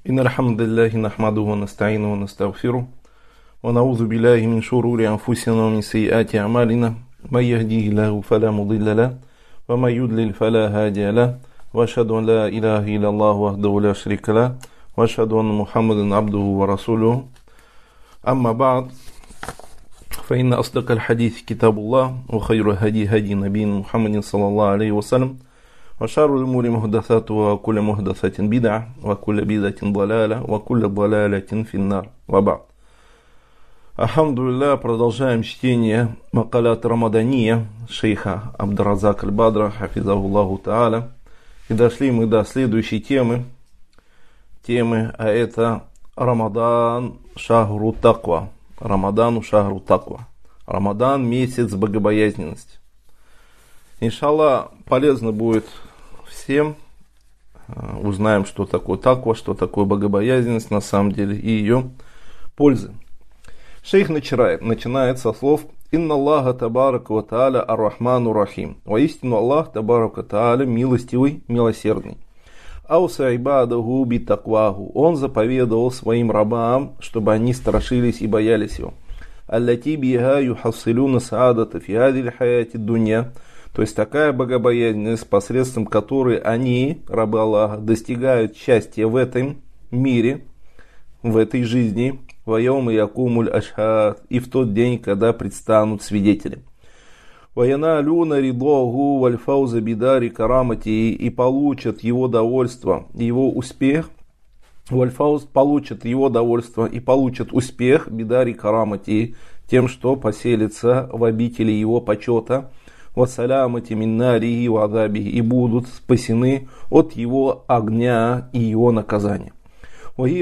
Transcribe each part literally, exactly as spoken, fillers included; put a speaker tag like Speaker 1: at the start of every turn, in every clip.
Speaker 1: إن الحمد لله نحمده ونستعينه ونستغفره ونعوذ بالله من شرور أنفسنا ومن سيئات أعمالنا من يهديه الله فلا مضل له ومن يضلل فلا هادي له وأشهد أن لا إله إلا الله وحده لا شريك له وأشهد أن محمدا عبده ورسوله أما بعد فإن أصدق الحديث كتاب الله وخير الهدي هدي نبينا محمد صلى الله عليه وسلم وشر الأمور محدثاتها وكل محدثة بدعة وكل بدعة ضلالة وكل ضلالة في النار. وبعد. Алхамдулилля, продолжаем чтение макалят Рамадания шейха Абдуразака аль-Бадра, хафизахуллаху та'аля. И дошли мы до следующей темы, темы, а это Рамадан шахру таква. Рамадану шахру таква. Рамадан — месяц богобоязненности. Иншаллах, полезно будет всем. Узнаем, что такое таква, что такое богобоязненность на самом деле и ее пользы. Шейх начинает, начинает со слов: «Инна Аллаха табарака ва тааля ар-Рахману рахим». Воистину Аллах табарака тааля милостивый, милосердный. «Ауса ибадаху би такваху». Он заповедовал своим рабам, чтобы они страшились и боялись его. «Аллати биха юхассилюна саадата фи хадил хаяти дунья». То есть такая богобоязненность, посредством которой они, рабы Аллаха, достигают счастья в этом мире, в этой жизни, ваяум якумуль ашхад, и в тот день, когда предстанут свидетели. Ваяналюна ридогу вальфауза бидари карамати, и получат его довольство, его успех, вальфауз получат его довольство и получат успех бидари карамати, тем, что поселится в обители его почета, вассалямати миннари ва азабихи, и будут спасены от его огня и его наказания. И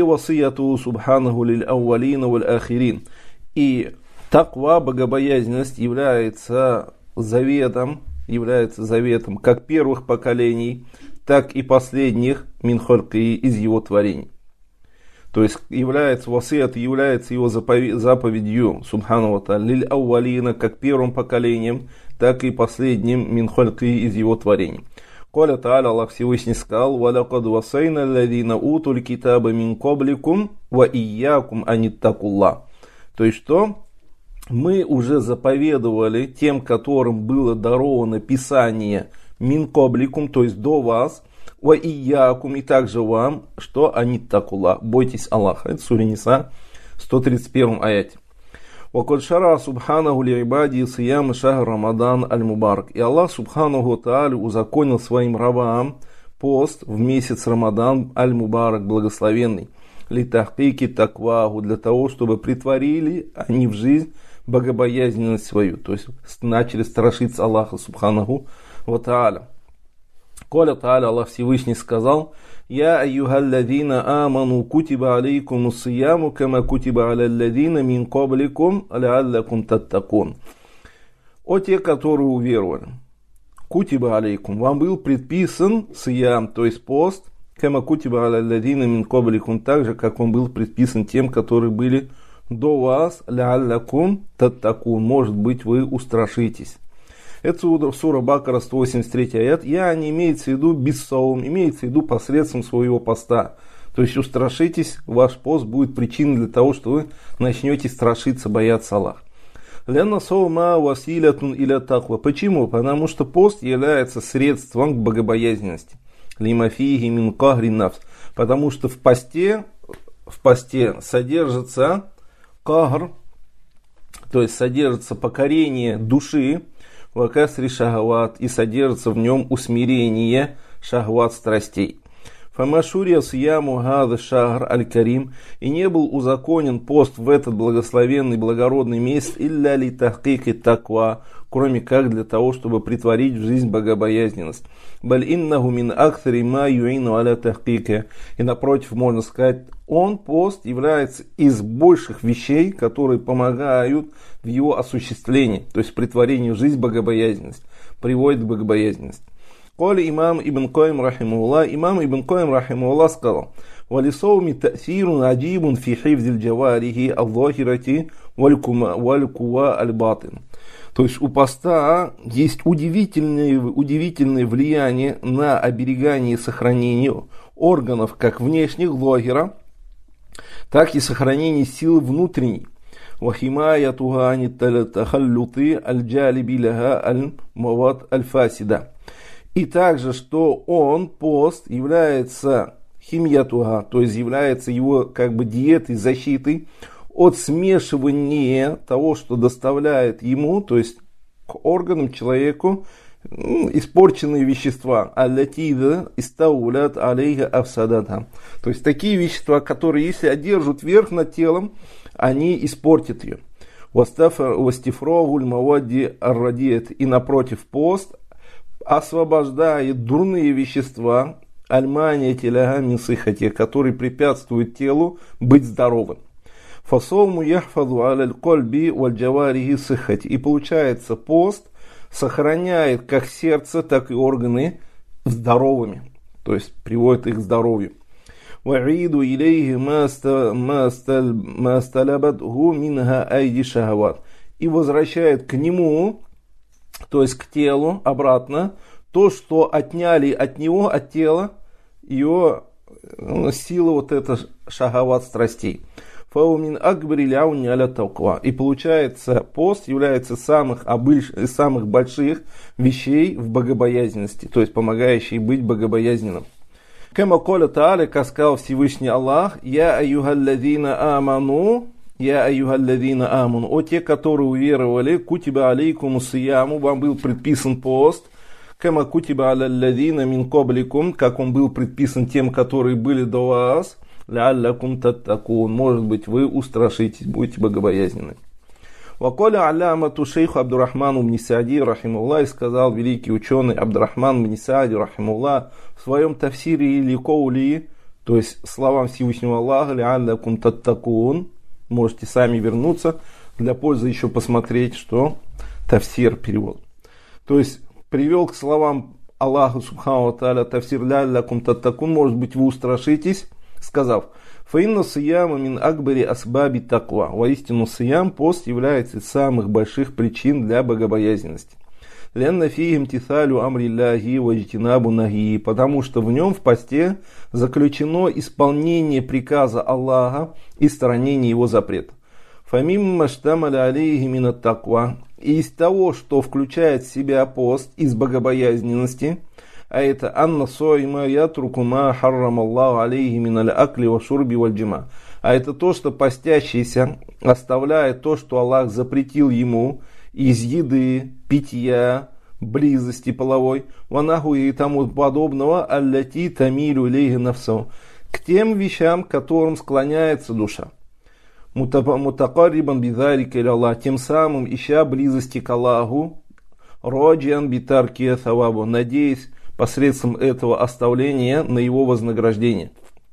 Speaker 1: таква, богобоязненность, является заветом, является заветом как первых поколений, так и последних минхольки из его творений. То есть является васият, является его заповедью субхану ва тааля лиль аувалина, как первым поколением, так и последним минхольки из его творений. Коля Та'аля, Аллах Всевышний сказал: «Валякад васайна алладина утуль китаба мин кабликум ва ийякум аниттакуллах». То есть что? Мы уже заповедовали тем, которым было даровано Писание мин кабликум, то есть до вас, ва ийякум, и также вам, что аниттакуллах, бойтесь Аллаха. Это сура Ниса, сто тридцать первом аяте. وَقَدْ شَرَعَ سُبْحَانَهُ لِعِبَادِهِ صِيَامَ شَهْرِ رَمَضَانَ аль-Мубарак. И Аллах Субханаху Тааля узаконил своим рабам пост в месяц Рамадан аль-Мубарак, благословенный. Литахкики такваху, для того, чтобы притворили они в жизнь богобоязненность свою. То есть начали страшиться Аллаха Субханаху ва Тааля. Коля Тааля, Аллах Всевышний сказал: «Я айюхалладина аману кутиба алейкум уссияму кама кутиба алялладина мин кабликум лааллакум таттакун». О те, которые уверовали, кутиба алейкум, вам был предписан сиям, то есть пост, кама кутиба алялладина мин кабликум, так же, как он был предписан тем, которые были до вас, лааллакум таттакун, может быть, вы устрашитесь. Это сура Бакара, сто восемьдесят третий аят. Я не имеется в виду биссаум, имеется в виду посредством своего поста. То есть устрашитесь, ваш пост будет причиной для того, что вы начнете страшиться, бояться Аллаха. Лянна саума василятун иля таква. Почему? Потому что пост является средством к богобоязненности. Лимафиги мин кахри нафс. Потому что в посте, в посте содержится кахр, то есть содержится покорение души, вакасри шахват, и содержится в нем усмирение шахват, страстей. Фамашурия сияму гада шахр аль-карим, и не был узаконен пост в этот благословенный, благородный месяц илля ли тахкики таква, кроме как для того, чтобы притворить в жизнь богобоязненность. Баль иннаху мин аксари ма юину аля тахкики, и напротив, можно сказать, он, пост, является из больших вещей, которые помогают в его осуществлении, то есть притворению в жизнь богобоязненность, приводит к богобоязненности. Коли имам Ибн Каим рахимуллах, имам Ибн Каим рахимуллах сказал: «Валисауми та'сирун аджибун фи хифзиль джаварихи ал-захирати валь-кува аль-батин». То есть у поста есть удивительное, удивительное влияние на оберегание и сохранение органов, как внешних, логера, так и сохранение силы внутренней. وحمايتها عن التخلط الجالب لها المواد الفاسدة. И также, что он, пост, является химиятуга, то есть является его как бы диетой, защитой от смешивания того, что доставляет ему, то есть к органам, человеку, испорченные вещества, аллатида истаулят алейха афсадата. То есть такие вещества, которые, если одержат верх над телом, они испортят ее. Вастифрогуль мавадди аррадиет. И напротив, пост освобождает дурные вещества, альмания теляга мисыхати, которые препятствуют телу быть здоровым. Фасолму яхфаду аляль кольби вальджаварихи сыхати. И получается, пост сохраняет как сердце, так и органы здоровыми, то есть приводит их к здоровью. وَعِيدُ إِلَيْهِ مَا اسْتَلَبَتْهُ مِنْهَا أَيْدِي شَهَوَاتٍ. И возвращает к нему, то есть к телу, обратно, то, что отняли от него, от тела, ее сила вот эта шахават страстей. И получается, пост является самых, обыш... самых больших вещей в богобоязненности, то есть помогающий быть богобоязненным. Кама коля та'аля, как сказал Всевышний Аллах, «Я аюхалладина аману, я аюхалладина аману». О те, которые уверовали, кутиба алейкуму сияму, вам был предписан пост, кама кутиба алялладина мин кобликум, как он был предписан тем, которые были до вас, ляллакум таттакун, может быть, вы устрашитесь, будете богобоязненны. Ваколя алямату шейху Абдурахману бни Саади, рахимуллах, и сказал великий ученый Абдурахман бни Саади, рахимуллах, в своем тафсире или коули, то есть словам Всевышнего Аллаха, ляллакум таттакун, можете сами вернуться, для пользы еще посмотреть, что тафсир перевод. То есть привел к словам Аллаха субхану ва тааля тафсир ляллакум таттакун, может быть, вы устрашитесь, сказав: «Фаинна сияма мин акбари асбаби таква». Воистину, сиям, пост, является из самых больших причин для богобоязненности. «Лянна фихим тисалю амрилляхи ваджтинабу нахи», потому что в нем, в посте, заключено исполнение приказа Аллаха и сторонение его запрета. «Фамимма штамаля алейхи минат таква». И из того, что включает в себя пост из богобоязненности, а это анна сойма ятруку ма харрам Аллаху алейхи миналь акли ва шурби валь джима. А это то, что постящийся оставляет то, что Аллах запретил ему из еды, питья, близости половой, ванаху и тому подобного, аллати тамилю лейхи нафсау, к тем вещам, к которым склоняется душа. Мутакаррибан бидалика иля Аллах, тем самым ища близости к Аллаху, роджиан битарки савабу, надеясь посредством этого оставления на его вознаграждение.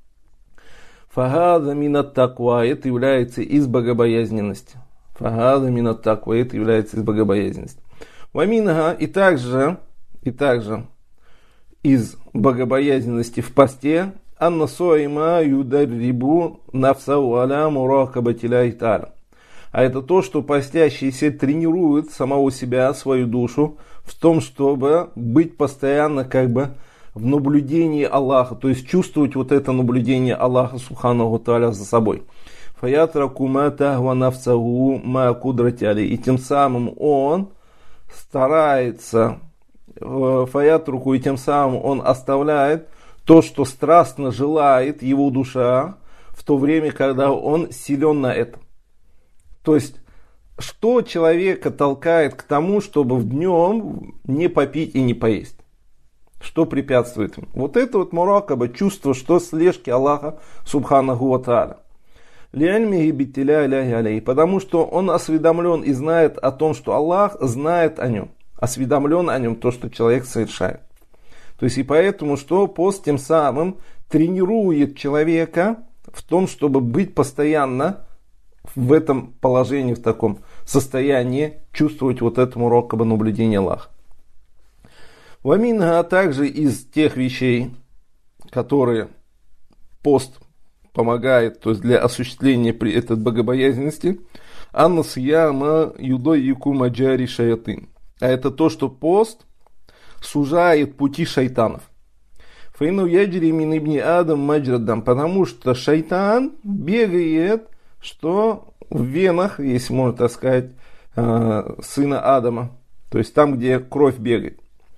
Speaker 1: Фагада минат таква, это является из богобоязненности. Фагада минат таква, это является из богобоязненности. Ваминага, и также, и также из богобоязненности в посте, анна соима юдаррибу нафсау аля муракабати ляхи та'аля. А это то, что постящийся тренирует самого себя, свою душу, в том, чтобы быть постоянно как бы в наблюдении Аллаха, то есть чувствовать вот это наблюдение Аллаха субхану ва тааля за собой. Фаятраку ма тахва нафсаху ма кудрати алей. И тем самым он старается, фаятруку, и тем самым он оставляет то, что страстно желает его душа, в то время, когда он силен на это. То есть, что человека толкает к тому, чтобы в днем не попить и не поесть? Что препятствует ему? Вот это вот муракаба, чувство, что слежки Аллаха субханаху ва тааля. Потому что он осведомлен и знает о том, что Аллах знает о нем. Осведомлен о нем, то, что человек совершает. То есть, и поэтому, что пост тем самым тренирует человека в том, чтобы быть постоянно в этом положении, в таком состоянии, чувствовать вот этому рокаба наблюдения Аллаха. Ваминга, а также из тех вещей, которые пост помогает, то есть для осуществления при этой богобоязненности, анна сияма юдойику маджари шаятин. А это то, что пост сужает пути шайтанов. Фейну яджри мин ибни Адам маджрадам, потому что шайтан бегает, что в венах, если можно так сказать, сына Адама, то есть там, где кровь бегает.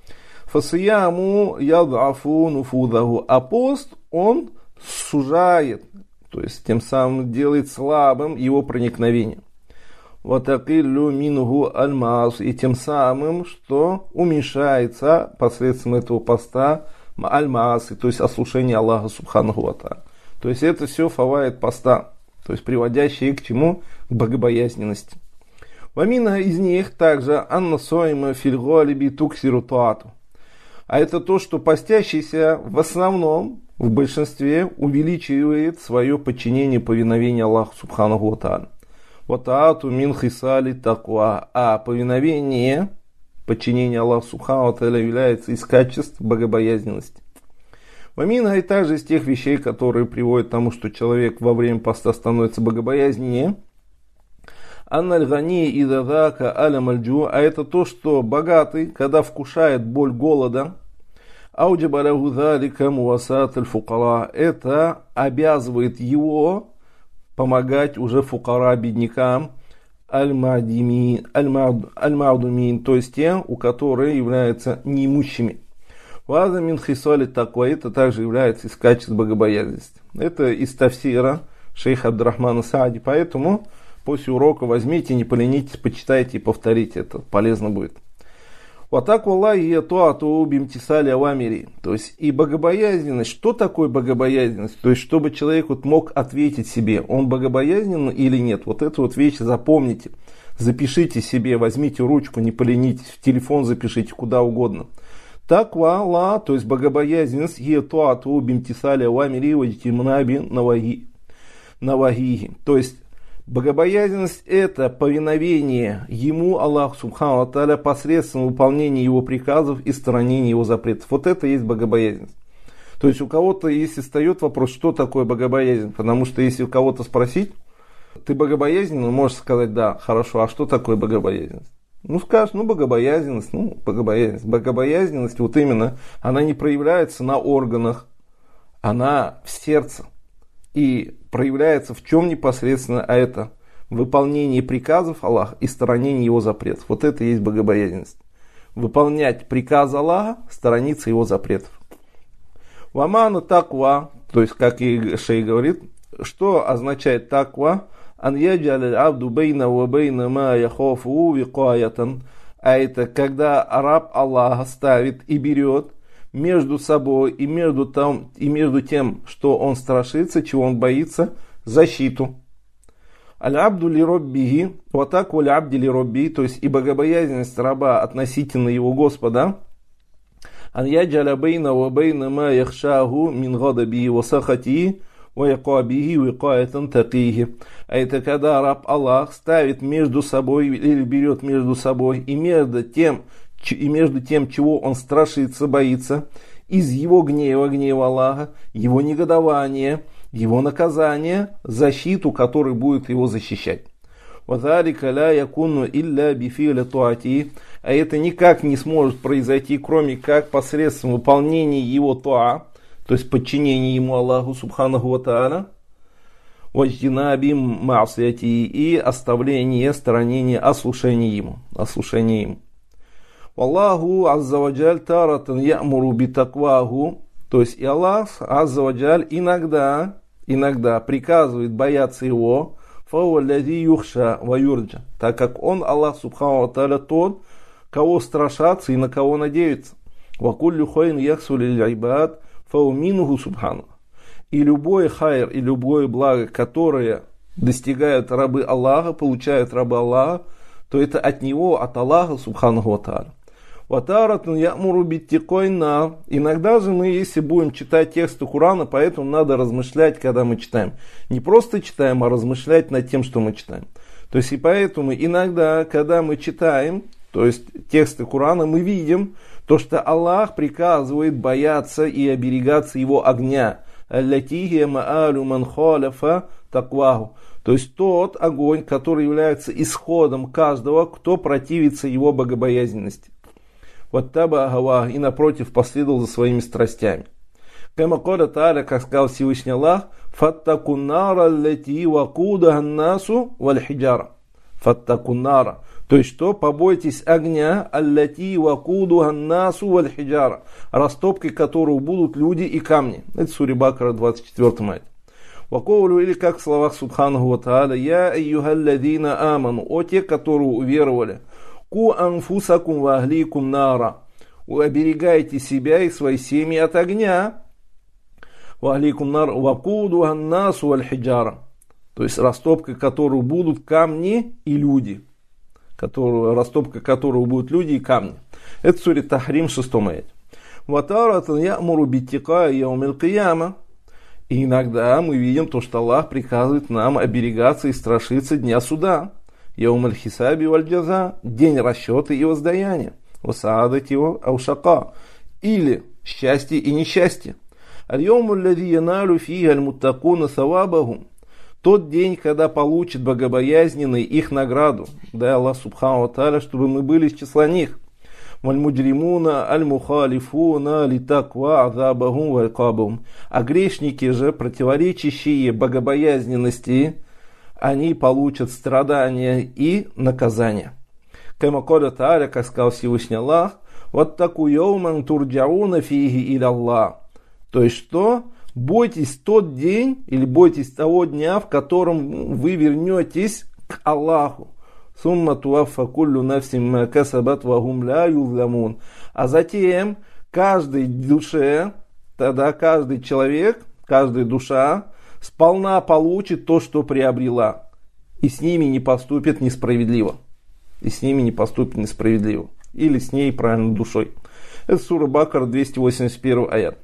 Speaker 1: Фасияму яд'афу нуфудаху, а пост он сужает, то есть тем самым делает слабым его проникновение. Ватакиллю мингу альмас, и тем самым, что уменьшается посредством этого поста альмас, то есть ослушение Аллаха субханаху ва тааля. То есть это все фаваид поста, то есть приводящие к чему? К богобоязненности. Вамина из них также анна соима фильголиби туксиру туату. А это то, что постящийся в основном, в большинстве, увеличивает свое подчинение, повиновение Аллаху субханаху ва тааля. Ватаату мин хисали таква. А повиновение, подчинение Аллаху субхану ва тааля является из качеств богобоязненности. Вамина и также из тех вещей, которые приводят к тому, что человек во время поста становится богобоязненнее. Анналь-гани идадака аля-мальджу, а это то, что богатый, когда вкушает боль голода, ауджабаляху залика муасат аль-фукара, это обязывает его помогать уже фукара, беднякам, аль-мадумин, то есть тем, у которых являются неимущими. Ваза мин хисали таква, это также является из качеств богобоязненности. Это из тафсира шейха Абдурахмана Саади, поэтому после урока возьмите, не поленитесь, почитайте и повторите, это полезно будет. Вот так Аллах и туату бимтисали авамири. То есть и богобоязненность. Что такое богобоязненность? То есть чтобы человек вот мог ответить себе, он богобоязнен или нет. Вот эту вот вещь запомните. Запишите себе, возьмите ручку, не поленитесь, в телефон запишите, куда угодно. Таква Аллах, то есть богобоязненность, и туату бимтисали авамири ваджтимнаби навагихи. То есть богобоязненность – это повиновение Ему, Аллаху субхану ва тааля, посредством выполнения Его приказов и сторонения Его запретов. Вот это и есть богобоязненность. То есть у кого-то, если встает вопрос, что такое богобоязненность, потому что если у кого-то спросить, ты богобоязнен, он может сказать, да, хорошо, а что такое богобоязненность? Ну, скажешь, ну, богобоязненность, ну, богобоязненность. Богобоязненность, вот именно, она не проявляется на органах, она в сердце. И проявляется в чем непосредственно, а это выполнение приказов Аллаха и сторонение Его запретов. Вот это и есть богобоязненность. Выполнять приказы Аллаха, сторониться Его запретов. Вамана таква, то есть, как и шейх говорит, что означает таква? Ан яджаль абду бейна ва бейна ма яхофу викаятан. А это когда раб Аллаха ставит и берет между собой и между, там, и между тем, что он страшится, чего он боится, защиту. Аль-абду ли роббихи, вот так вот абди ли робби, то есть и богобоязненность раба относительно его Господа. Ан яджаля бейна ва бейна ма яхшаху мин гадаби ва сахати ва якабихи викаятан такихи. А это когда раб Аллах ставит между собой или берет между собой и между тем, и между тем, чего он страшится, боится, из его гнева, гнева Аллаха, его негодования, его наказания, защиту, который будет его защищать. А это никак не сможет произойти, кроме как посредством выполнения его туа, то есть подчинения ему Аллаху субханаху ва тааля, и оставление, сторонение, ослушение ему, ослушение ему. Аллаху аззаваджаль таратан ямуру битакваху, то есть и Аллах аззаваджаль иногда, иногда приказывает бояться его, фауаллади юхша ва юрджа, так как он, Аллах субхану ва тааля, тот, кого страшатся и на кого надеются. Вакуллю хайн яхсу лиль айбад фауминуху субхану. И любой хайр, и любое благо, которое достигают рабы Аллаха, получают рабы Аллаха, то это от него, от Аллаха субханаху ва тааля. Иногда же мы, если будем читать тексты Корана, поэтому надо размышлять, когда мы читаем. Не просто читаем, а размышлять над тем, что мы читаем. То есть и поэтому иногда, когда мы читаем, то есть тексты Корана, мы видим то, что Аллах приказывает бояться и оберегаться его огня. То есть тот огонь, который является исходом каждого, кто противится его богобоязненности. Вот таба гава, и напротив последовал за своими страстями. Кама каля тааля, как сказал Всевышний Аллах, фаттакуннара лати вакуда насу валь хиджара. Фаттакуннара. То есть что? Побойтесь огня, аллати вакуду насу валь хиджара, растопкой которого будут люди и камни. Это сура Бакара, двадцать четвёртый аят. Вакоулю, или как в словах Субханаху ва Тааля, я айюхалладина аману, о те, которые уверовали, ку анфусакум ва ахликум нара, вы оберегаете себя и свои семьи от огня, ва ахликум нара, вакуду аннасу валь хиджара, то есть растопкой которого будут камни и люди, которую, растопкой которого будут люди и камни. Это сура Тахрим, шестой аят. Ватаратан ямуру биттика яумил кияма. И иногда мы видим то, что Аллах приказывает нам оберегаться и страшиться дня суда. Яум аль-хисаби валь-джаза, день расчета и воздаяния. Васаадати аушака, или счастье и несчастье. Аль-яум аль-лади яналю фиха аль-муттакуна савабахум, тот день, когда получат богобоязненные их награду. Дай Аллах субхану ва тааля, чтобы мы были из числа них. Валь-муджримуна аль-мухалифуна литаква азабахум валькабахум. А грешники же, противоречащие богобоязненности, они получат страдания и наказания. Кама каля тааля, как сказал Всевышний Аллах, ваттаку яуман турджауна фиги иля Аллах. То есть что? Бойтесь тот день, или бойтесь того дня, в котором вы вернетесь к Аллаху. Сумма туаффа куллю нафсим ма касабат ва гум ля юзламун. А затем каждой душе, тогда каждый человек, каждая душа сполна получит то, что приобрела. И с ними не поступит несправедливо. И с ними не поступит несправедливо. Или с ней правильно душой. Это сура Бакара, двести восемьдесят первый аят.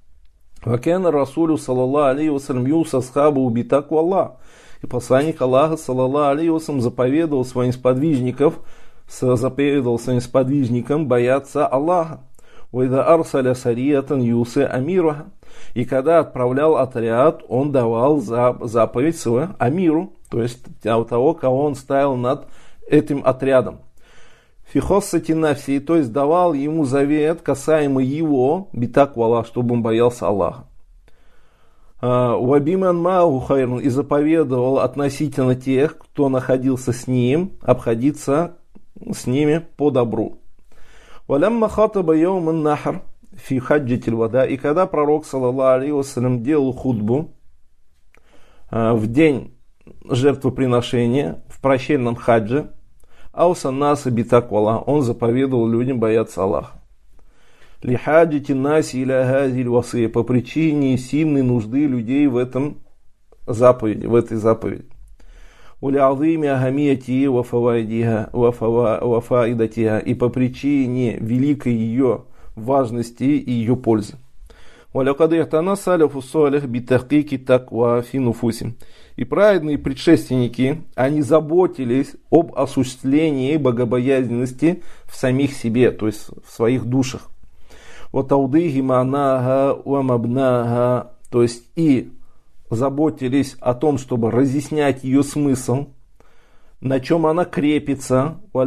Speaker 1: Вакяна Расулю саллаллаху алейхи вассалям юса схабу убитаку Аллах. И посланник Аллаха саллаллаху алейхи вассалям заповедовал своим сподвижников, заповедовал своим сподвижникам бояться Аллаха. Вайда арсаля сариятан юсы амируха. И когда отправлял отряд, он давал заповедь своему амиру, то есть того, кого он ставил над этим отрядом. Фихоссати нафси, то есть давал ему завет, касаемо его, битак Аллах, чтобы он боялся Аллаха. Вабиман мау хайрун, и заповедовал относительно тех, кто находился с ним, обходиться с ними по добру. Валямма хатаба яуман нахр фи хаджатиль вада, и когда пророк саллаллаху алейхи вассалям делал худбу в день жертвоприношения в прощальном хадже, аусан наса битаквала, он заповедовал людям бояться Аллаха. Лихаджати наси иля газиль васы, по причине сильной нужды людей в этом заповеди, в этой заповеди. Улязими агамияти вафавайдиха вафаидатиха, и по причине великой ее важности и ее пользы. И праведные предшественники, они заботились об осуществлении богобоязненности в самих себе, то есть в своих душах. То есть и заботились о том, чтобы разъяснять ее смысл, на чем она крепится, и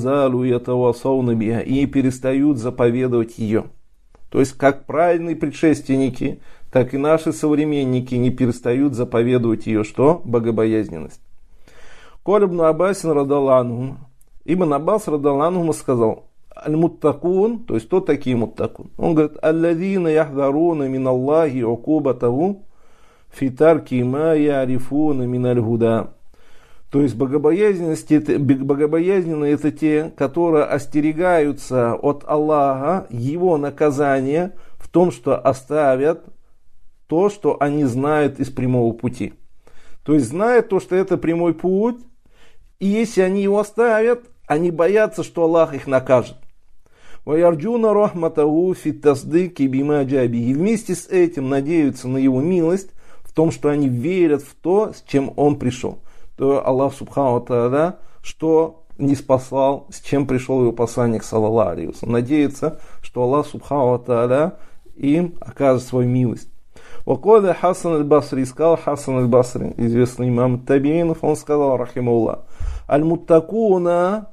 Speaker 1: не перестают заповедовать ее. То есть как праведные предшественники, так и наши современники не перестают заповедовать ее, что? Богобоязненность. Коль ибн Аббасин радаллаху, Ибн Аббас радаллаху сказал: аль-муттакун, то есть кто такие муттакун? Он говорит: алладина яхдаруна мин Аллахи укубатаху фи тарки ма ярифуна мин аль-худа. То есть богобоязненные это те, которые остерегаются от Аллаха, его наказания в том, что оставят то, что они знают из прямого пути. То есть знают то, что это прямой путь, и если они его оставят, они боятся, что Аллах их накажет. Ваярджуна рахматаху фи тасдыки бима джаби. И вместе с этим надеются на его милость в том, что они верят в то, с чем он пришел. То Аллах субхану ва тааля, что не спасал, с чем пришел его посланник саллаллаху алейхи вассалям. Надеется, что Аллах субхану ва тааля им окажет свою милость. Ваколя Хасан аль-Басри, сказал Хасан аль-Басри, известный имам табиинов, он сказал, рахимуллах: аль-муттакуна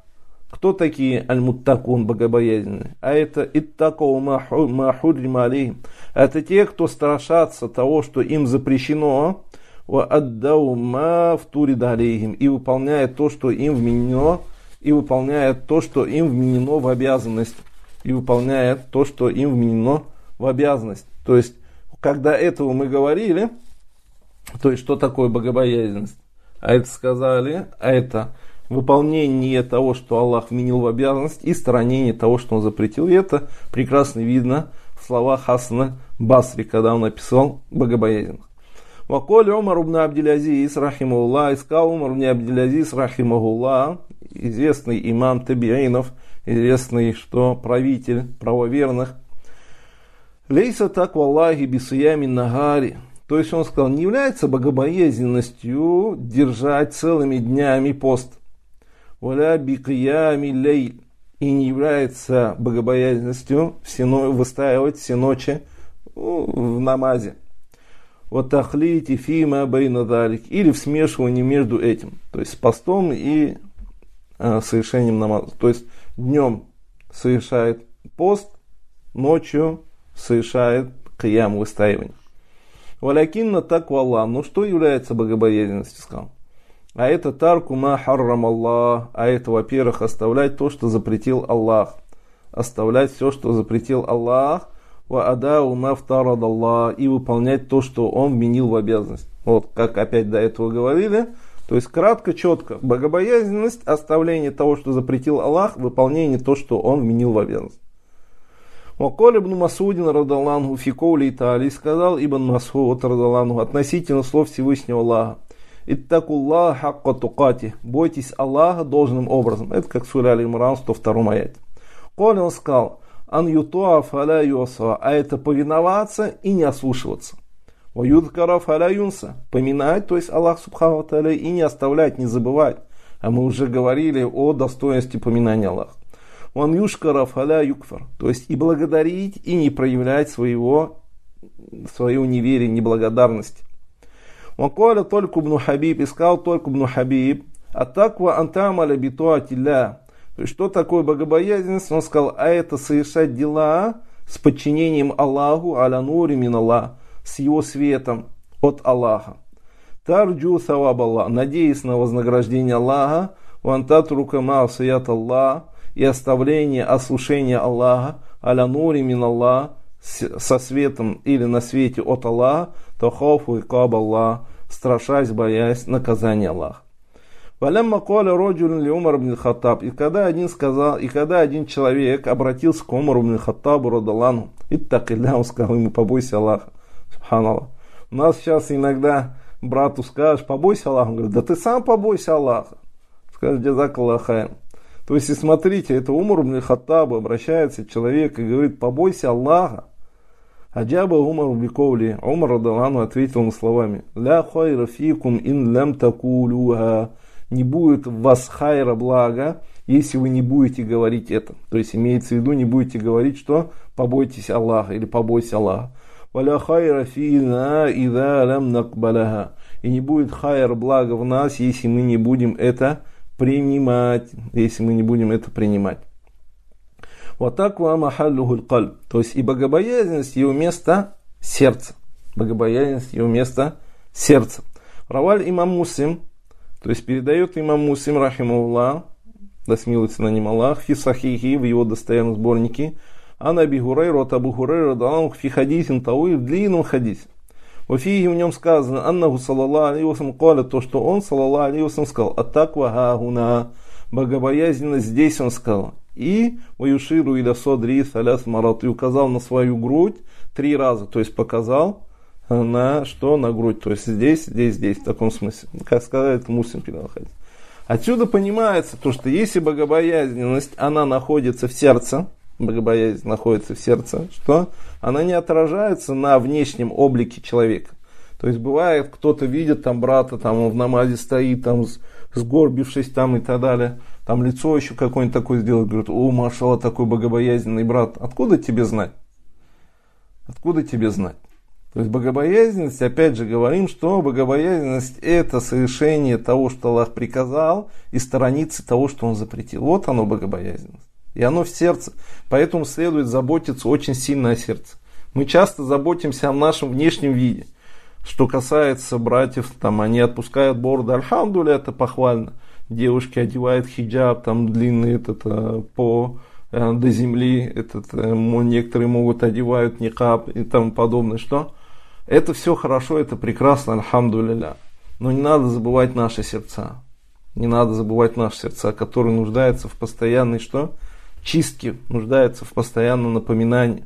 Speaker 1: Кто такие аль-муттакун, богобоязненные? А это иттакау ма хуррима алейхим. Это те, кто страшатся того, что им запрещено, ва аддау ма фтурида алейхим, и выполняет то, что им вменено, и выполняет то, что им вменено в обязанность, и выполняет то, что им вменено в обязанность. То есть, когда этого мы говорили, то есть, что такое богобоязненность? А это сказали, а это выполнение того, что Аллах вменил в обязанность, и сторонение того, что Он запретил. И это прекрасно видно в словах Хасана Басри, когда он написал богобоязненных. Ваколь Умар ибн Абдул-Азиз рахимахуллах, искал Умар ибн Абдул-Азиз рахимахуллах, известный имам табиинов, известный, что правитель правоверных. Лейса так валлахи бисиями нагари. То есть он сказал, не является богобоязненностью держать целыми днями пост. Валя бикиями лей. И не является богобоязненностью все но... выстаивать все ночи в намазе. Вот тахлити фима бейнадалик. Или в смешивании между этим. То есть с постом и э, совершением намаза. То есть днем совершает пост, ночью совершает киям, выстаивание. Валякинна таква Аллах. Ну что является богобоязненностью, сказал? А это тарку ма харрам Аллах. А это, во-первых, оставлять то, что запретил Аллах. Оставлять все, что запретил Аллах. Ва адау ма фтарад Аллах. И выполнять то, что Он вменил в обязанность. Вот, как опять до этого говорили. То есть, кратко, четко. Богобоязненность, оставление того, что запретил Аллах, выполнение то, что Он вменил в обязанность. Ваколь ибн Масудин радаллаху фи каули та'аля, сказал Ибн Масуд радаллаху относительно слов Всевышнего Аллаха. Иттакуллах хакка тукати. Бойтесь Аллаха должным образом. Это как сура Аль-Имран, сто второй аят. Коли он сказал, ан ютуа фаля юса, а это повиноваться и не ослушиваться. Ва юдкара фаля юнса, поминать, то есть Аллах субхану тааля, и не оставлять, не забывать. А мы уже говорили о достоинстве поминания Аллаха. Ван юшкара фаля юкфар, то есть и благодарить, и не проявлять своего, своего неверия, неблагодарности. Он коля только ибн Хабиб, искал только ибн Хабиб, а таква антамаля битуатилля. То есть, что такое богобоязненность? Он сказал, а это совершать дела с подчинением Аллаху, аля нури мин Аллах, с его светом от Аллаха. Тарджу саваб Аллах, надеясь на вознаграждение Аллаха, вантатрука маасият Аллах, и оставление ослушения Аллаха, аля нури мин Аллах, со светом или на свете от Аллаха, тахафу икаб Аллах, страшась, боясь наказания Аллаха. Валямма коля роджулин ли Умар ибн Хаттаб, и когда один сказал, и когда один человек обратился к Умару ибн Хаттабу радаллаху, иттакилля, он сказал ему, побойся Аллаха. Субханаллах. У нас сейчас иногда брату скажешь, побойся Аллаха, он говорит, да ты сам побойся Аллаха. Скажешь, джазакаллах хайр. То есть, и смотрите, это Умар ибн Хаттабу обращается человек и говорит, побойся Аллаха. Аджаба Умар бикоули. Умар радаллаху ответил ему словами, ля хайра фикум ин лям такулюха. Не будет в вас хайра, блага, если вы не будете говорить это. То есть, имеется в виду, не будете говорить, что побойтесь Аллаха или побойся Аллаха. Валя хайра фина ида лям накбаляха. И не будет хайра, блага в нас, если мы не будем это принимать. Если мы не будем это принимать. Вот так ва махаллухуль кальб. То есть, и богобоязненность, его место сердце. Богобоязненность, его место сердце. Раваль имам Муслим, то есть передает имам Муслим, рахимахуллах, да смилуется на ним Аллах, фи сахихи, в его достоверном сборнике, ан Аби Хурайра, от Абу Хурайра, радаллаху фи хадисин тауиль, в длинном хадисе. В фиге в нем сказано, аннаху саллаллаху алейхи вассалям каля, то, что он, саллаллаху алейхи вассалям, сказал, аттаква хагуна, богобоязненность здесь он сказал. И ваюширу иля содри саляс марат, и указал на свою грудь три раза, то есть показал на что? На грудь. То есть здесь, здесь, здесь, в таком смысле. Как сказать, это Муслим передал хадис. Отсюда понимается то, что если богобоязненность, она находится в сердце, богобоязненность находится в сердце, что она не отражается на внешнем облике человека. То есть бывает, кто-то видит там брата, там он в намазе стоит, там сгорбившись там и так далее, там лицо еще какое-нибудь такое сделает, говорит, о, машалла, такой богобоязненный брат. Откуда тебе знать? Откуда тебе знать? То есть богобоязненность, опять же говорим, что богобоязненность это совершение того, что Аллах приказал, и сторониться того, что Он запретил. Вот оно богобоязненность. И оно в сердце. Поэтому следует заботиться очень сильно о сердце. Мы часто заботимся о нашем внешнем виде. Что касается братьев, там они отпускают бороду, альхамдуля, это похвально. Девушки одевают хиджаб, там длинный этот, по э, до земли, этот, э, некоторые могут одевают никаб и тому подобное. Что? Это все хорошо, это прекрасно, альхамдулилля. Но не надо забывать наши сердца. Не надо забывать наши сердца, которые нуждаются в постоянной что? Чистке, нуждаются в постоянном напоминании.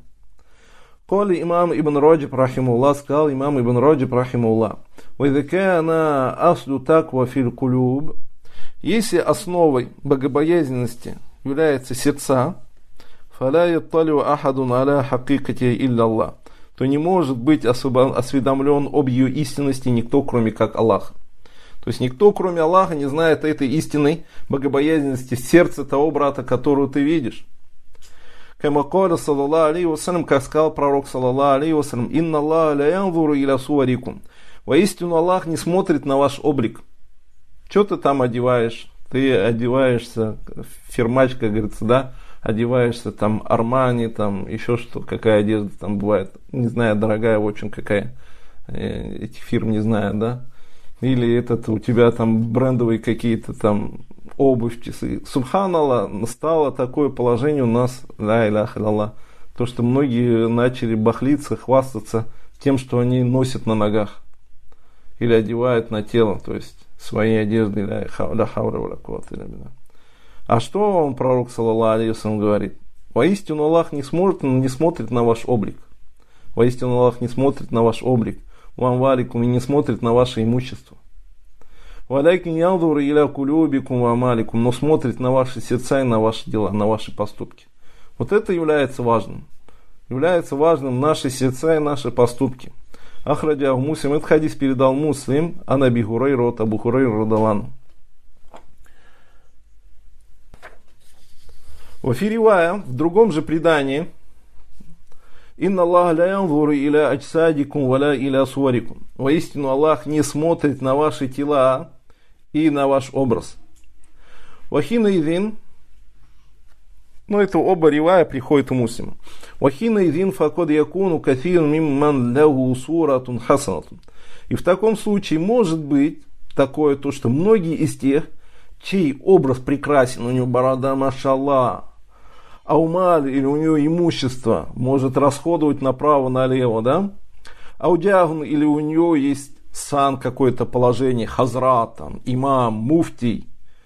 Speaker 1: Коли имам Ибн Раджаб рахимуллах сказал, имам Ибн Раджаб рахимуллах, «Вайза кана аслу таква фил кулюб», если основой богобоязненности является сердца, «фаля ятталю ахадун аля хакикати илля Аллах», то не может быть осведомлен об ее истинности никто, кроме как Аллаха. То есть никто, кроме Аллаха, не знает этой истинной богобоязненности сердца того брата, которого ты видишь. Кама каля саллаллаху алейхи вассалям, как сказал пророк саллаллаху алейхи вассалям, «Инна Аллаха ля янзуру иля суарикум». Воистину Аллах не смотрит на ваш облик. Что ты там одеваешь? Ты одеваешься, фирмач, как говорится, да? Одеваешься там Армани, там еще что, какая одежда там бывает. Не знаю, дорогая очень какая. Этих фирм не знаю, да? Или этот, у тебя там брендовые какие-то там обувь, часы. Субханаллах, стало такое положение у нас, ля иляха илlallah, то, что многие начали бахлиться, хвастаться тем, что они носят на ногах. Или одевают на тело, то есть свои одежды. Ля хауля ва ля куввата илля билlah. А что он, пророк саллаллаху алейхи вассалям, говорит? Воистину Аллах не, сможет, не смотрит на ваш облик. Воистину Аллах не смотрит на ваш облик. Вам валикум и не смотрит на ваше имущество. Валякин янзур иля кулюбикум ва амаликум, но смотрит на ваши сердца и на ваши дела, на ваши поступки. Вот это является важным. Является важным наши сердца и наши поступки. Ахраджаху Муслим, этот хадис передал Муслим, ан Аби Хурайра от Абу Хурайра радхияллаху анху. В Фиривая, в другом же предании, «Инна Аллах ля янзуру иля аджсадикум валя иля суарикум». Воистину Аллах не смотрит на ваши тела и на ваш образ. Вахина идин, ну это оба ривая приходит у Муслима. Вахина идин факод якуну кафирун мимман лягу суратун хасанатун. И в таком случае может быть такое то, что многие из тех, чей образ прекрасен, у него борода, машаллах, аумаль или у него имущество может расходовать направо-налево, да? Аудягун или у него есть сан, какое-то положение, хазрат, там, имам, муфтий.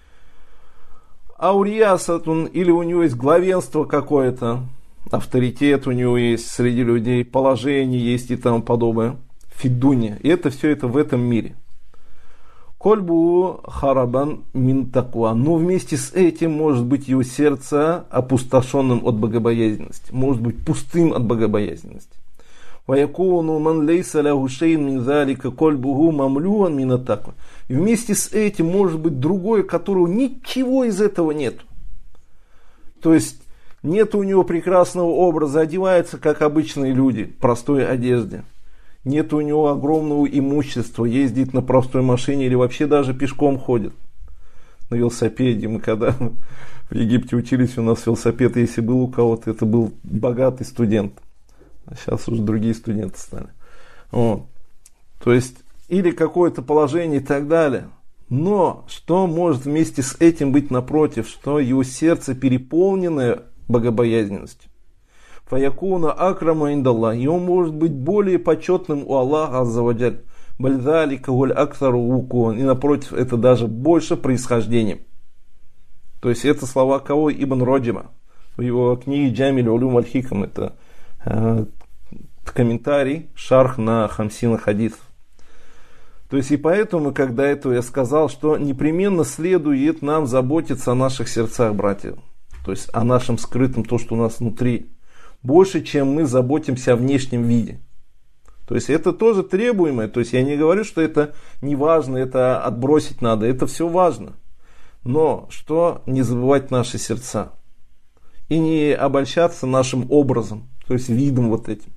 Speaker 1: Ауриясатун или у него есть главенство какое-то, авторитет у него есть среди людей, положение есть и тому подобное. Фидуня. И это все это в этом мире. Кольбу харабан мин таква. Но вместе с этим может быть его сердце опустошенным от богобоязненности. Может быть пустым от богобоязненности. Ваякуну ман лейса ляху шейн мин залика кольбуху мамлюан мин таква. И вместе с этим может быть другое, которого ничего из этого нет. То есть нет у него прекрасного образа, одевается как обычные люди, в простой одежде. Нет у него огромного имущества, ездит на простой машине или вообще даже пешком ходит. На велосипеде. Мы когда в Египте учились, у нас велосипед, если был у кого-то, это был богатый студент. А сейчас уже другие студенты стали. Вот. То есть, или какое-то положение и так далее. Но что может вместе с этим быть напротив? Что его сердце переполнено богобоязненностью. Фаякуна акрама индаллах. И он может быть более почетным у Аллаха азза ва джаль. Бальзалика гуль аксару вукуан. И напротив, это даже больше происхождением. То есть это слова кого? Ибн Раджаба. В его книге Джамиль улюм аль-хикам. Это э, комментарий, шарх на хамсина хадисов. То есть и поэтому, когда это я сказал, что непременно следует нам заботиться о наших сердцах, братья. То есть о нашем скрытом, то, что у нас внутри. Больше, чем мы заботимся о внешнем виде. То есть это тоже требуемое. То есть я не говорю, что это не важно, это отбросить надо. Это все важно. Но что не забывать наши сердца. И не обольщаться нашим образом, то есть видом вот этим.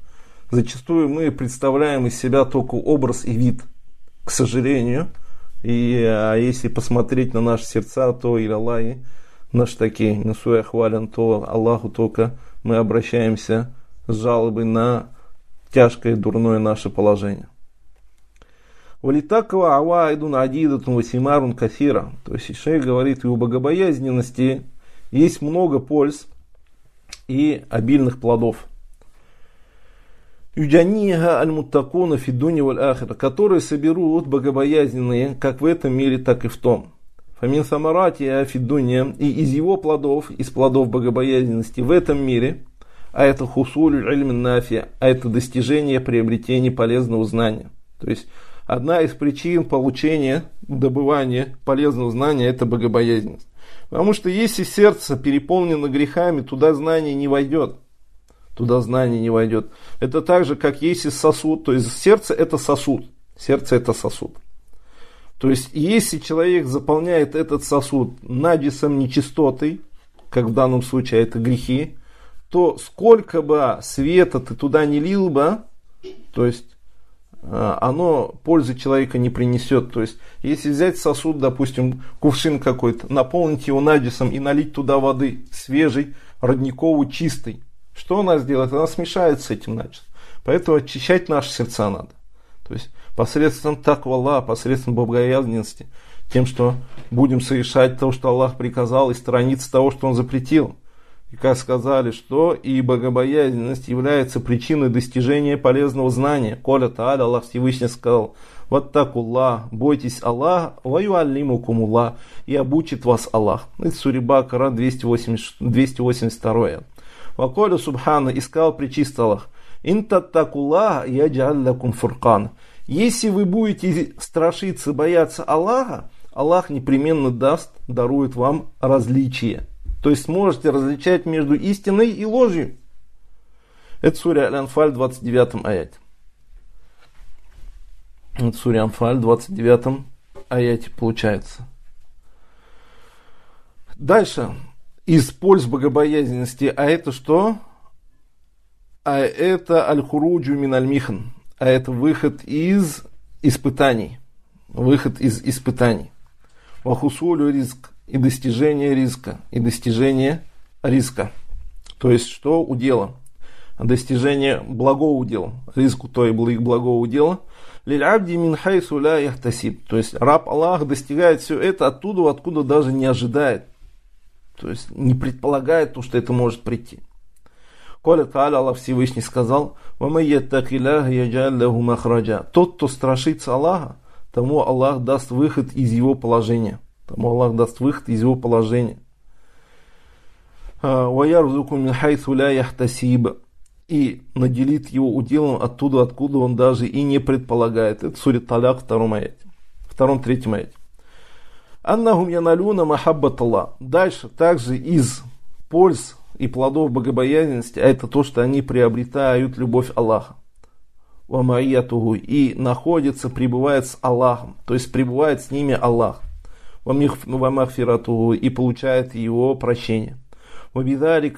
Speaker 1: Зачастую мы представляем из себя только образ и вид, к сожалению. И а если посмотреть на наши сердца, то и Аллахи наши такие, насуя хвален, то Аллаху только мы обращаемся с жалобой на тяжкое дурное наше положение. Валитакова авайдун адидатун васимарун кафира. То есть шейх говорит, и у богобоязненности есть много польз и обильных плодов. Юджаниха аль-муттакуна фидуни валь-ахира, которые соберут богобоязненные как в этом мире, так и в том. Фамин самарати фидуния, и из его плодов, из плодов богобоязненности в этом мире, а это хусуль ильмин нафи, а это достижение приобретения полезного знания. То есть одна из причин получения, добывания полезного знания – это богобоязненность. Потому что если сердце переполнено грехами, туда знание не войдет. Туда знание не войдет. Это так же, как если сосуд, то есть сердце – это сосуд. Сердце – это сосуд. То есть если человек заполняет этот сосуд наджисом, нечистотой, как в данном случае это грехи, то сколько бы света ты туда не лил бы, то есть оно пользы человека не принесет. То есть, если взять сосуд, допустим, кувшин какой-то, наполнить его наджисом и налить туда воды свежей, родниковой, чистой, что она сделает? Она смешается с этим наджисом. Поэтому очищать наши сердца надо. То есть, посредством таква Аллаха, посредством богобоязненности, тем, что будем совершать то, что Аллах приказал, и сторониться того, что Он запретил. И как сказали, что и богобоязненность является причиной достижения полезного знания. Коля Тааля, Аллах Всевышний сказал, вот так Аллах, бойтесь Аллаха, ваю аллимукум Аллах, и обучит вас Аллах. Это Сура Бакара двести восемьдесят два. Ваколя Субхана, искал пречист Аллах, интаттакуллах яджаль лакум фуркан. Если вы будете страшиться, бояться Аллаха, Аллах непременно даст, дарует вам различие. То есть сможете различать между истиной и ложью. Это Сура Аль-Анфаль, двадцать девятом аяте. Это Сура Анфаль, двадцать девятом аяте получается. Дальше. Из польз богобоязненности. А это что? А это аль-хуруджу мин аль-михан. А это выход из испытаний. Выход из испытаний. Вахусулю ризк. И достижение риска. И достижение риска. То есть, что удела? Достижение благого удела. Риску, то и благого удела. Лиль-абди мин хайсу ля яхтасиб. То есть, раб Аллах достигает все это оттуда, откуда даже не ожидает. То есть, не предполагает то, что это может прийти. Коля Тааля, Аллах Всевышний сказал, тот, кто страшится Аллаха, тому Аллах даст выход из его положения. Тому Аллах даст выход из его положения. И наделит его уделом оттуда, откуда он даже и не предполагает. Это Сура Таляк, втором аяте. Втором, третьем аяте. Аннахум яналюна махаббат Аллах. Дальше также из польз и плодов богобоязненности, а это то, что они приобретают любовь Аллаха. И находится, пребывает с Аллахом. То есть пребывает с ними Аллах. И получает его прощение. И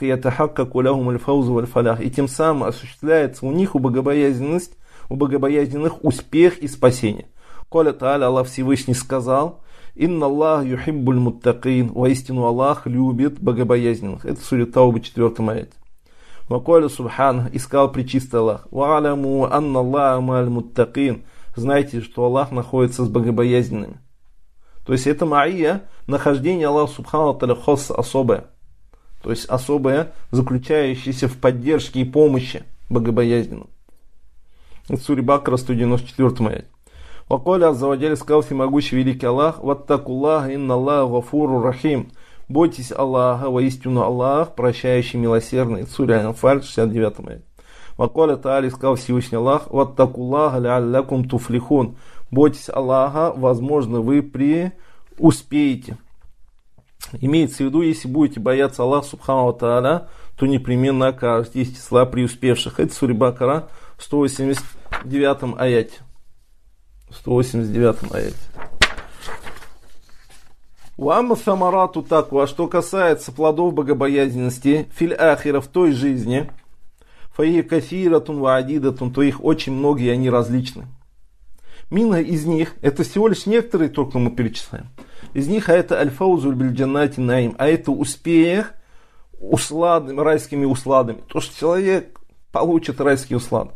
Speaker 1: тем самым осуществляется у них, у богобоязненность, у богобоязненных успех и спасение. Коля Тааля, Аллах Всевышний сказал, «Инна Аллах юхиббуль муттакин». Воистину Аллах любит богобоязненных. Это Сура Тауба, четвертом аяте. Ваколя Субхан, искал пречистый Аллах. «Ва'аляму анна Аллах ма'аль муттакин». Знайте, что Аллах находится с богобоязненными. То есть это ма'ия, нахождение Аллаха Субхану Тааля хосс особое. То есть особое, заключающееся в поддержке и помощи богобоязненным. Это Сура Бакара, сто девяносто четвёртом аяте. Ваколя Аззаваджаль, сказал всемогущий великий Аллах, ваттакуллах инна Аллах гафуру рахим. Бойтесь Аллаха, воистину Аллах, прощающий, милосердный. Это Сура Анфаль, шестьдесят девятом аяте. Ваколя Тааля, сказал Всевышний Аллах, ваттакуллах ляллякум туфлихун. Бойтесь Аллаха, возможно, вы преуспеете. Имеется в виду, если будете бояться Аллаха Субхану Тааля, то непременно окажетесь из числа преуспевших. Это Сура Бакара, сто восемьдесят девятом аяте. сто восемьдесят девятом аяте. Уамма самарату таква, что касается плодов богобоязненности, филь ахира, в той жизни, фаи кафиратун ваадидатун, то их очень много и они различны. Минга из них, это всего лишь некоторые, только мы перечисляем. Из них, а это аль-фаузуль биль-джаннати наим, а это успех услад, райскими усладами. То, что человек получит райские услады.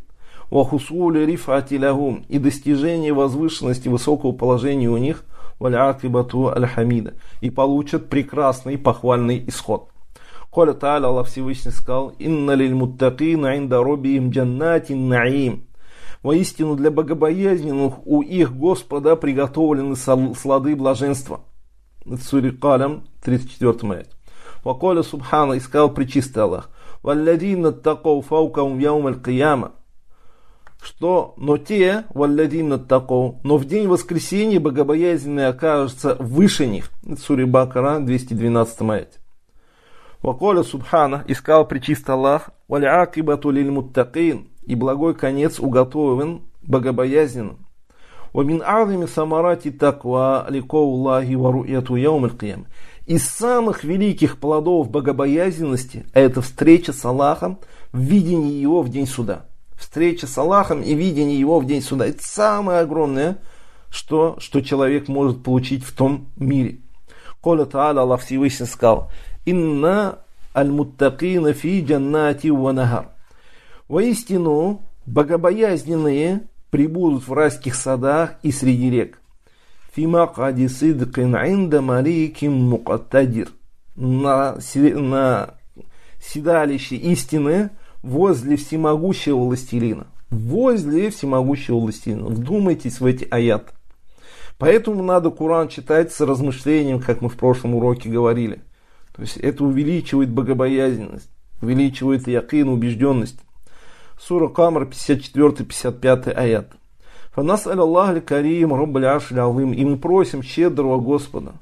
Speaker 1: Вахусули рифати лягум, и достижение возвышенности, высокого положения у них, валь-акибату аль-хамида, и получат прекрасный похвальный исход. Коля Та'аля, Аллах Всевышний сказал: «Инна лиль муттакина инда роббихим джаннатин наим». Воистину для богобоязненных у их Господа приготовлены слады блаженства. Это сура Калям, тридцать четвёртый аят. Ваколя Субхана, и сказал пречистый Аллах: «Валладина таков фаукам яум аль-кияма». Что, но те, валладина таков, но в день воскресения богобоязненные окажутся выше них. Это сура Бакара, двести двенадцатый аят. Ваколя Субхана, и сказал пречистый Аллах: «Валь-акибату лиль-муттакин», и благой конец уготован богобоязненным. «Вамин азими самарати таква ликоуллахи ва ру'яту яум аль-киям». Из самых великих плодов богобоязненности, а это встреча с Аллахом в видении Его в день суда. Встреча с Аллахом и видение Его в день суда. Это самое огромное, что, что человек может получить в том мире. Коля Та'аля, Аллах Всевышний сказал: «Инна аль-муттакина фи джаннати ва нахар». Воистину, богобоязненные прибудут в райских садах и среди рек. Фи мақади сидкин инда маликим муқаттадир. На, на седалище истины возле всемогущего властелина. Возле всемогущего властелина. Вдумайтесь в эти аяты. Поэтому надо Коран читать с размышлением, как мы в прошлом уроке говорили. То есть это увеличивает богобоязненность, увеличивает якин, убежденность. Сура Камр, пятьдесят четвёртый пятьдесят пятый аят. Фанас аль-Аллах аль-Карим, Раббаль Арш аль-Азим. И мы просим щедрого Господа,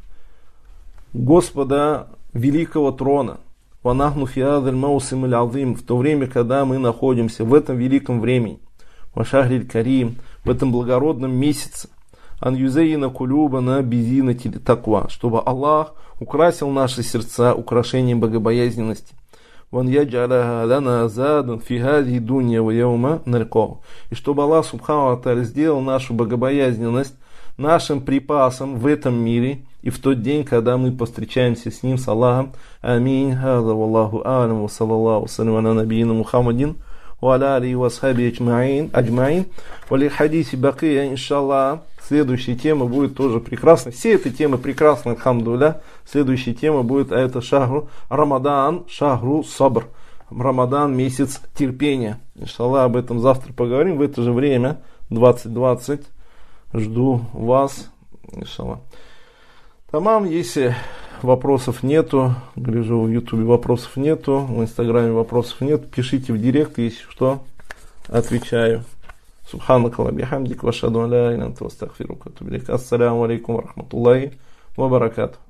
Speaker 1: Господа великого трона, Ванахну фи адаль маусим аль-Азим, в то время, когда мы находимся в этом великом времени, Вашахриль Карим, в этом благородном месяце, Ан юзейна кулюбана безинати таква, чтобы Аллах украсил наши сердца украшением богобоязненности. Ван яджаляха лана задан фи хази дунья ва яума нарков. И чтобы Аллах Субхану ва Тааля сделал нашу богобоязненность нашим припасом в этом мире и в тот день, когда мы повстречаемся с Ним, с Аллахом. Аминь. Хаза валлаху а'лам ва саллаллаху салям аля набийина Мухаммадин ва аля алихи ва асхаби аджмаин. Аджмаин. Вали хадиси бакия, иншаллах. Следующая тема будет тоже прекрасна. Все эти темы прекрасны, алхамдулилля. Следующая тема будет, а это шахру Рамадан, шахру сабр. Рамадан, месяц терпения. Иншаллах, об этом завтра поговорим. В это же время, двадцать двадцать. Жду вас. Иншаллах. Тамам, если вопросов нету, гляжу, в ютубе вопросов нету, в инстаграме вопросов нет, пишите в директ, если что, отвечаю. Субханак Аллахумма бихамдик, ва ашхаду ан ла иляха илля анта, астагфирука ва атубу илейк. Ассаляму алейкум ва рахматуллахи ва баракатух.